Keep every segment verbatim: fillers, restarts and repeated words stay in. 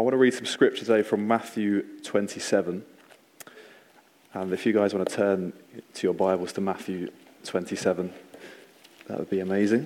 want to read some scripture today from Matthew twenty-seven. And if you guys want to turn to your Bibles to Matthew twenty-seven, that would be amazing.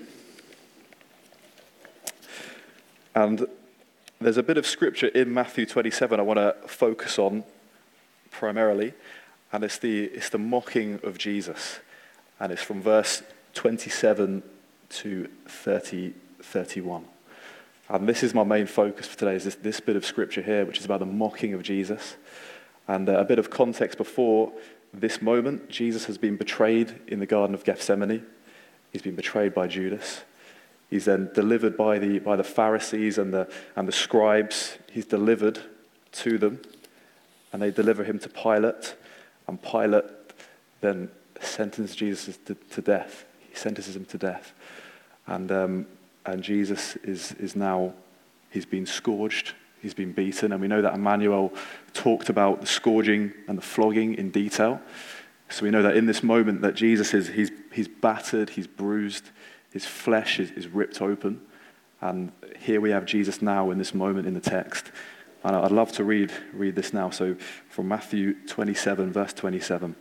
And there's a bit of scripture in Matthew twenty-seven I want to focus on primarily, and it's the it's the mocking of Jesus. And it's from verse twenty-seven to thirty, thirty-one. And this is my main focus for today, is this, this bit of scripture here, which is about the mocking of Jesus. And uh, a bit of context before this moment: Jesus has been betrayed in the Garden of Gethsemane. He's been betrayed by Judas. He's then delivered by the by the Pharisees and the and the scribes. He's delivered to them, and they deliver him to Pilate. And Pilate then sentences Jesus to, to death. He sentences him to death, and um, and Jesus is is now he's been scourged. He's been beaten, and we know that Emmanuel talked about the scourging and the flogging in detail. So we know that in this moment that Jesus is he's he's battered, he's bruised, his flesh is, is ripped open, and here we have Jesus now in this moment in the text. And I'd love to read read this now. So from Matthew twenty-seven, verse twenty-seven.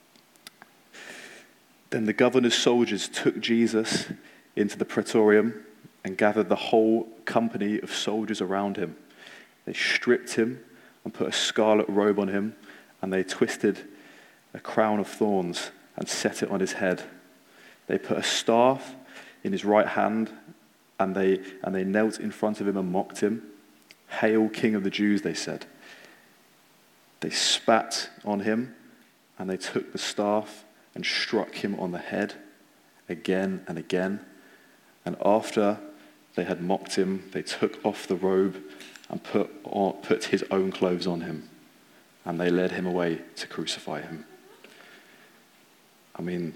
Then the governor's soldiers took Jesus into the praetorium and gathered the whole company of soldiers around him. They stripped him and put a scarlet robe on him, and they twisted a crown of thorns and set it on his head. They put a staff in his right hand, and they and they knelt in front of him and mocked him. "Hail, King of the Jews," they said. They spat on him, and they took the staff and struck him on the head again and again. And after they had mocked him, they took off the robe and put on, put his own clothes on him, and they led him away to crucify him. I mean,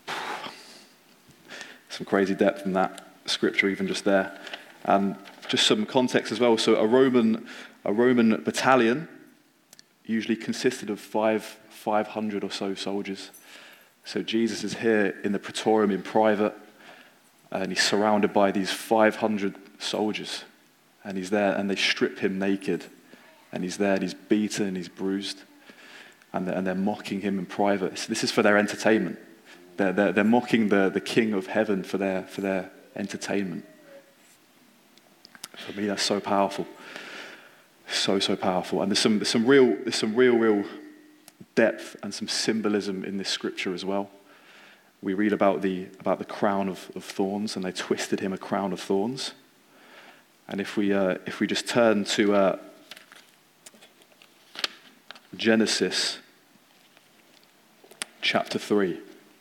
some crazy depth in that scripture, even just there. And just some context as well. So a Roman, a Roman battalion usually consisted of five, five hundred or so soldiers. So Jesus is here in the praetorium in private, and he's surrounded by these five hundred soldiers. And he's there, and they strip him naked. And he's there, and he's beaten, and he's bruised. And they're, and they're mocking him in private. So this is for their entertainment. They're, they're, they're mocking the, the King of Heaven for their, for their entertainment. For me, that's so powerful. So, so powerful. And there's some, there's some real, there's some real, real depth and some symbolism in this scripture as well. We read about the, about the crown of, of thorns, and they twisted him a crown of thorns. And if we uh, if we just turn to uh, Genesis chapter three,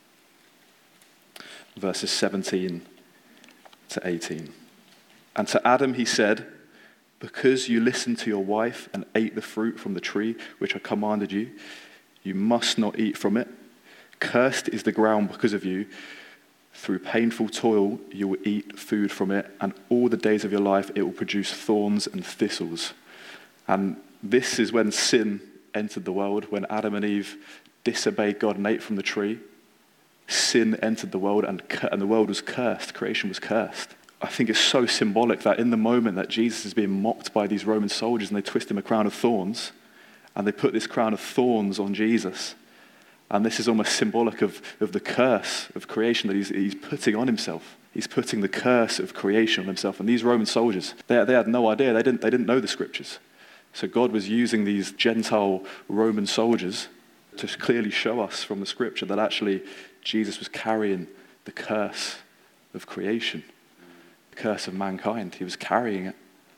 verses seventeen to eighteen. And to Adam he said, "Because you listened to your wife and ate the fruit from the tree which I commanded you, you must not eat from it. Cursed is the ground because of you. Through painful toil, you will eat food from it, and all the days of your life it will produce thorns and thistles." And this is when sin entered the world, when Adam and Eve disobeyed God and ate from the tree. Sin entered the world, and, and the world was cursed. Creation was cursed. I think it's so symbolic that in the moment that Jesus is being mocked by these Roman soldiers, and they twist him a crown of thorns, and they put this crown of thorns on Jesus. And this is almost symbolic of, of the curse of creation that he's, he's putting on himself. He's putting the curse of creation on himself. And these Roman soldiers, they, they had no idea. They didn't, they didn't know the scriptures. So God was using these Gentile Roman soldiers to clearly show us from the scripture that actually Jesus was carrying the curse of creation, the curse of mankind. He was carrying it.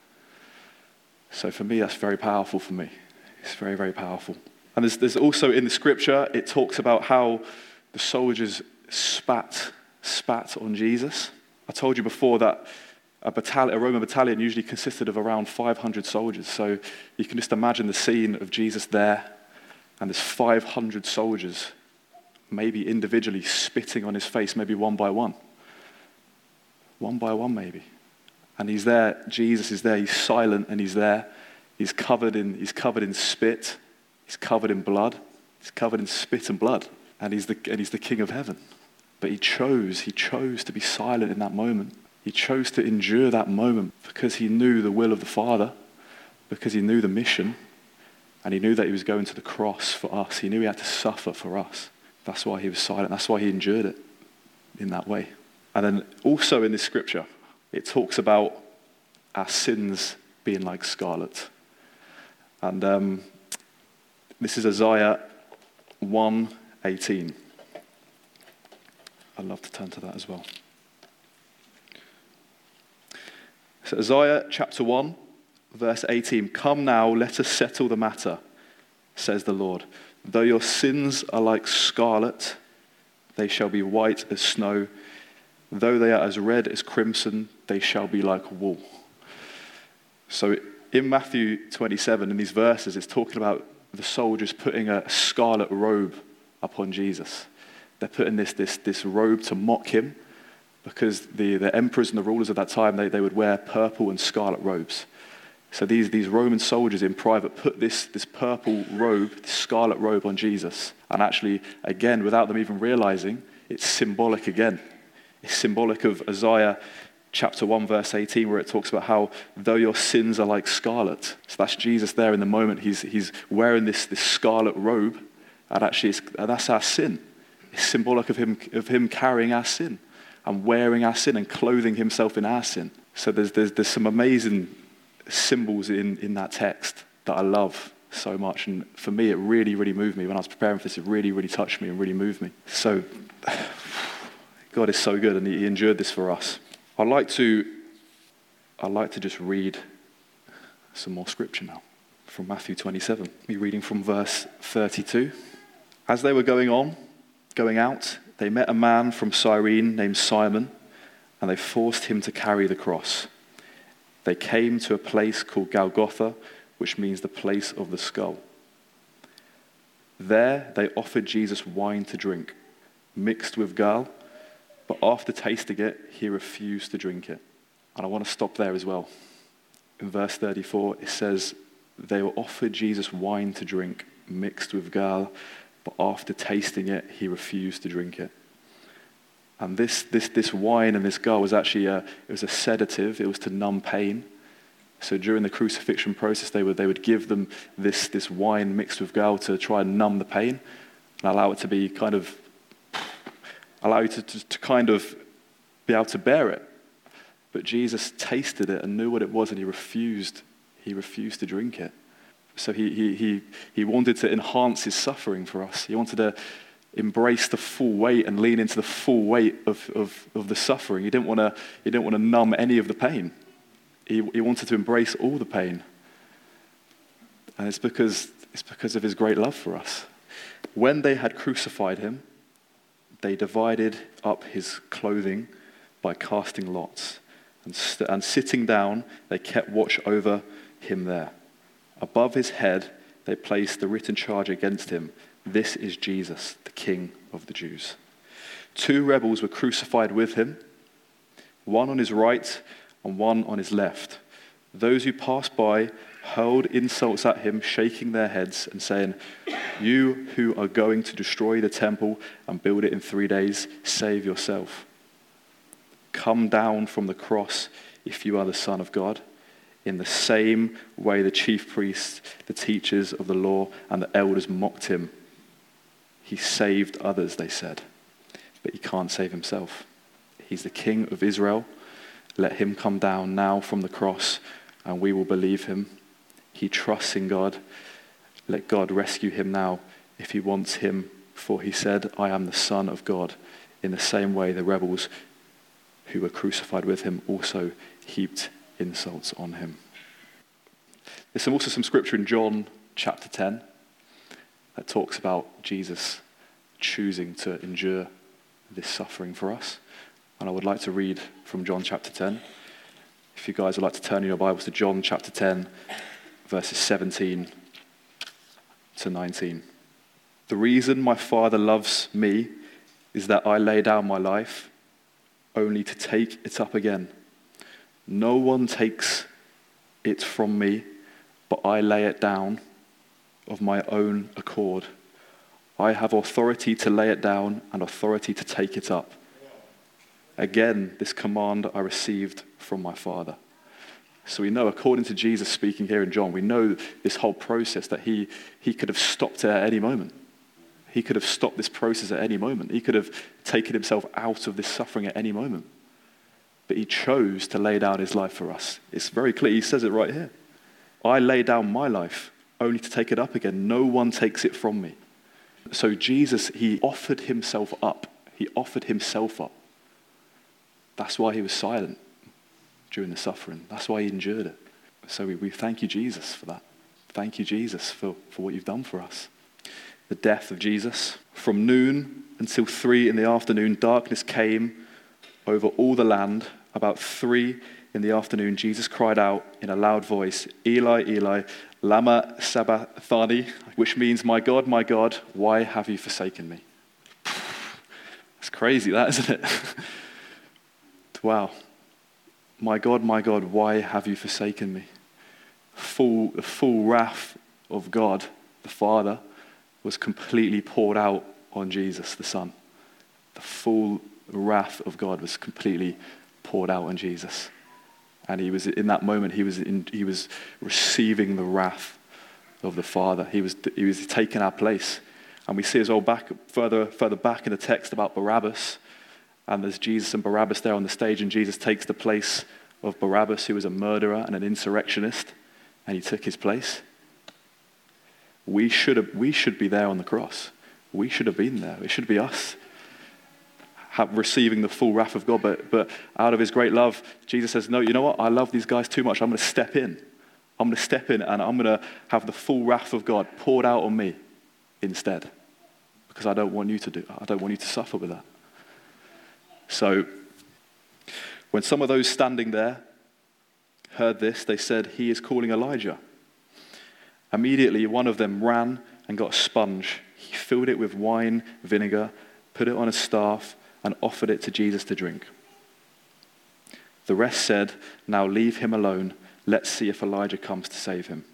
So for me, that's very powerful for me. It's very, very powerful. And there's, there's also in the scripture, it talks about how the soldiers spat, spat on Jesus. I told you before that a, battalion, a Roman battalion usually consisted of around five hundred soldiers. So you can just imagine the scene of Jesus there, and there's five hundred soldiers, maybe individually spitting on his face, maybe one by one. One by one, maybe. And he's there, Jesus is there, he's silent, and he's there. He's covered in, he's covered in spit. He's covered in blood. He's covered in spit and blood. And he's the and he's the King of Heaven. But he chose, he chose to be silent in that moment. He chose to endure that moment because he knew the will of the Father, because he knew the mission and he knew that he was going to the cross for us. He knew he had to suffer for us. That's why he was silent. That's why he endured it in that way. And then also in this scripture, it talks about our sins being like scarlet. And um, this is Isaiah one eighteen. I'd love to turn to that as well. So Isaiah chapter one, verse eighteen. Come now, let us settle the matter, says the Lord. Though your sins are like scarlet, they shall be white as snow. Though they are as red as crimson, they shall be like wool. So in Matthew twenty-seven, in these verses, it's talking about the soldiers putting a scarlet robe upon Jesus. They're putting this, this, this robe to mock him, because the, the emperors and the rulers of that time, they, they would wear purple and scarlet robes. So these, these Roman soldiers in private put this, this purple robe, this scarlet robe on Jesus. And actually, again, without them even realizing, it's symbolic again. It's symbolic of Isaiah chapter one, verse eighteen, where it talks about how though your sins are like scarlet. So that's Jesus there in the moment. He's, he's wearing this, this scarlet robe, and actually it's, and that's our sin. It's symbolic of him, of him carrying our sin and wearing our sin and clothing himself in our sin. So there's, there's, there's some amazing symbols in, in that text that I love so much. And for me, it really, really moved me. When I was preparing for this, it really, really touched me and really moved me. So God is so good, and he endured this for us. I'd like to, I'd like to just read some more scripture now from Matthew twenty-seven. I'll be reading from verse thirty-two. As they were going on, going out, they met a man from Cyrene named Simon, and they forced him to carry the cross. They came to a place called Golgotha, which means the place of the skull. There they offered Jesus wine to drink, mixed with gall, but after tasting it, he refused to drink it. And I want to stop there as well. In verse thirty-four, it says, they were offered Jesus wine to drink, mixed with gall, but after tasting it, he refused to drink it. And this this this wine and this gall was actually a, it was a sedative. It was to numb pain. So during the crucifixion process, they would they would give them this this wine mixed with gall to try and numb the pain and allow it to be kind of allow you to, to, to kind of be able to bear it. But Jesus tasted it and knew what it was, and he refused. He refused to drink it. So he he he he wanted to enhance his suffering for us. He wanted to embrace the full weight and lean into the full weight of, of, of the suffering. He didn't want to he didn't want to numb any of the pain. He he wanted to embrace all the pain. And it's because it's because of his great love for us. When they had crucified him, they divided up his clothing by casting lots. And, st- and sitting down, they kept watch over him there. Above his head, they placed the written charge against him. This is Jesus, the King of the Jews. Two rebels were crucified with him, one on his right and one on his left. Those who passed by hurled insults at him, shaking their heads and saying, "You who are going to destroy the temple and build it in three days, save yourself. Come down from the cross if you are the Son of God." In the same way the chief priests, the teachers of the law, and the elders mocked him. He saved others, they said, but he can't save himself. He's the King of Israel. Let him come down now from the cross, and we will believe him. He trusts in God. Let God rescue him now if he wants him, for he said, "I am the Son of God." In the same way, the rebels who were crucified with him also heaped insults on him. There's some, also some scripture in John chapter ten that talks about Jesus choosing to endure this suffering for us. And I would like to read from John chapter ten. If you guys would like to turn in your Bibles to John chapter ten, verses seventeen to nineteen. The reason my Father loves me is that I lay down my life only to take it up again. No one takes it from me, but I lay it down of my own accord. I have authority to lay it down and authority to take it up. Again, this command I received from my Father. So we know, according to Jesus speaking here in John, we know this whole process that he, he could have stopped it at any moment. He could have stopped this process at any moment. He could have taken himself out of this suffering at any moment. But he chose to lay down his life for us. It's very clear. He says it right here. I lay down my life only to take it up again. No one takes it from me. So Jesus, he offered himself up. He offered himself up. That's why he was silent during the suffering. That's why he endured it. So we, we thank you, Jesus, for that. Thank you, Jesus, for, for what you've done for us. The death of Jesus. From noon until three in the afternoon, darkness came over all the land. About three in the afternoon, Jesus cried out in a loud voice, Eli, Eli, lama sabachthani, which means, my God, my God, why have you forsaken me? That's crazy, that, isn't it? Wow. My God, my God, why have you forsaken me? Full, the full wrath of God, the Father, was completely poured out on Jesus, the Son. The full wrath of God was completely poured out on Jesus. And he was, in that moment, he was in, he was receiving the wrath of the Father. He was, he was taking our place. And we see as well back, further, further back in the text about Barabbas. And there's Jesus and Barabbas there on the stage, and Jesus takes the place of Barabbas, who was a murderer and an insurrectionist, and he took his place. We should have, we should be there on the cross. We should have been there. It should be us have, receiving the full wrath of God. But, but out of his great love, Jesus says, no, you know what? I love these guys too much. I'm going to step in. I'm going to step in and I'm going to have the full wrath of God poured out on me instead. Because I don't want you to do, I don't want you to suffer with that. So, when some of those standing there heard this, they said, he is calling Elijah. Immediately, one of them ran and got a sponge. He filled it with wine, vinegar, put it on a staff, and offered it to Jesus to drink. The rest said, now leave him alone. Let's see if Elijah comes to save him.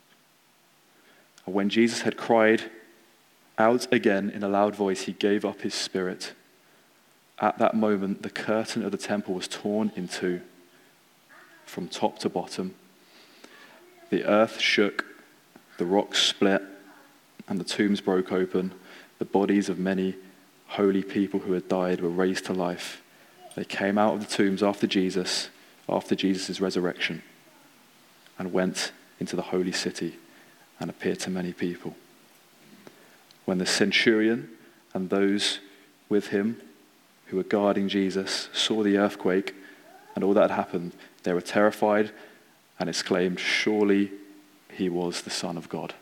And when Jesus had cried out again in a loud voice, he gave up his spirit. At that moment, the curtain of the temple was torn in two, from top to bottom. The earth shook, the rocks split, and the tombs broke open. The bodies of many holy people who had died were raised to life. They came out of the tombs after Jesus, after Jesus' resurrection, and went into the holy city and appeared to many people. When the centurion and those with him who were guarding Jesus saw the earthquake and all that had happened, they were terrified and exclaimed, surely he was the Son of God.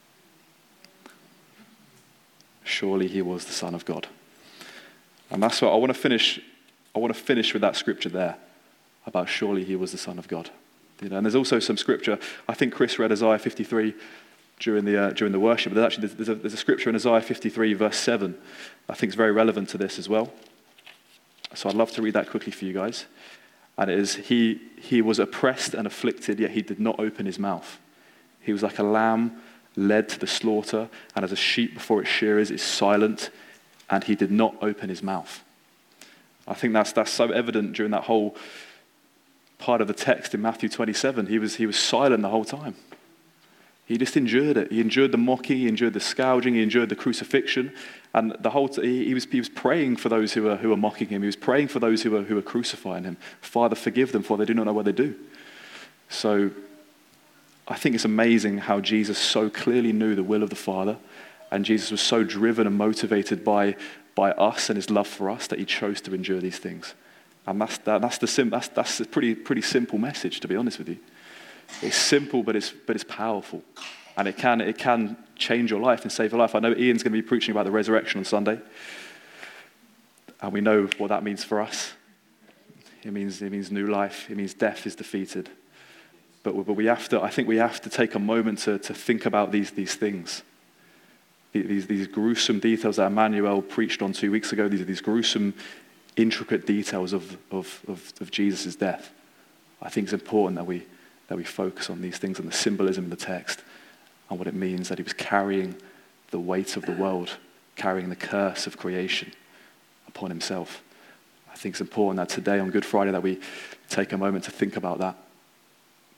Surely he was the Son of God. And that's what I want to finish. I want to finish with that scripture there about surely he was the Son of God. You know, and there's also some scripture. I think Chris read Isaiah fifty-three during the uh, during the worship. But there's actually there's a, there's a scripture in Isaiah fifty-three verse seven. I think is very relevant to this as well. So I'd love to read that quickly for you guys. And it is, he, he was oppressed and afflicted, yet he did not open his mouth. He was like a lamb led to the slaughter, and as a sheep before its shearers is silent, and he did not open his mouth. I think that's that's so evident during that whole part of the text in Matthew twenty-seven. He was he was silent the whole time. He just endured it. He endured the mocking, he endured the scourging, he endured the crucifixion, and the whole t- he, he was he was praying for those who were who were mocking him. He was praying for those who were who were crucifying him. Father, forgive them, for they do not know what they do. So, I think it's amazing how Jesus so clearly knew the will of the Father, and Jesus was so driven and motivated by by us and his love for us that he chose to endure these things. And that's that, that's the sim, that's that's a pretty pretty simple message, to be honest with you. It's simple, but it's but it's powerful, and it can it can change your life and save your life. I know Ian's going to be preaching about the resurrection on Sunday, and we know what that means for us. It means it means new life. It means death is defeated. But but we have to. I think we have to take a moment to to think about these these things. These these gruesome details that Emmanuel preached on two weeks ago. These are these gruesome, intricate details of of of, of Jesus' death. I think it's important that we. that we focus on these things and the symbolism in the text and what it means that he was carrying the weight of the world, carrying the curse of creation upon himself. I think it's important that today on Good Friday that we take a moment to think about that,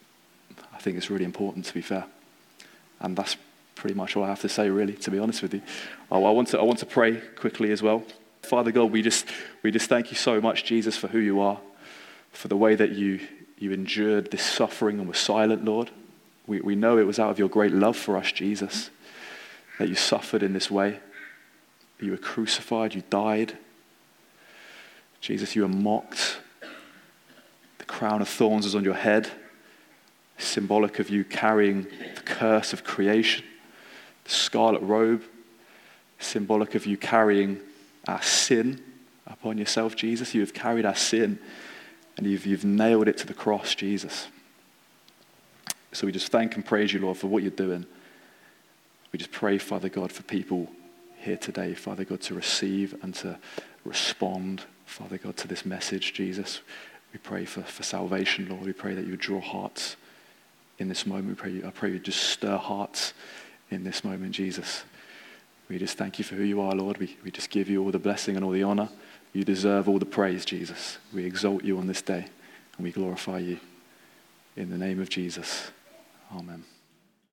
I think it's really important, to be fair. And that's pretty much all I have to say, really, to be honest with you. Oh, I want to I want to pray quickly as well. Father God, we just we just thank you so much, Jesus, for who you are, for the way that you you endured this suffering and were silent, Lord. We we know it was out of your great love for us, Jesus, that you suffered in this way. You were crucified, you died. Jesus, you were mocked. The crown of thorns was on your head, symbolic of you carrying the curse of creation. The scarlet robe, symbolic of you carrying our sin upon yourself, Jesus. You have carried our sin and you've, you've nailed it to the cross, Jesus. So we just thank and praise you, Lord, for what you're doing. We just pray, Father God, for people here today, Father God, to receive and to respond, Father God, to this message, Jesus. We pray for, for salvation, Lord. We pray that you would draw hearts in this moment. We pray, I pray you just stir hearts in this moment, Jesus. We just thank you for who you are, Lord. We, we just give you all the blessing and all the honor. You deserve all the praise, Jesus. We exalt you on this day and we glorify you. In the name of Jesus, amen.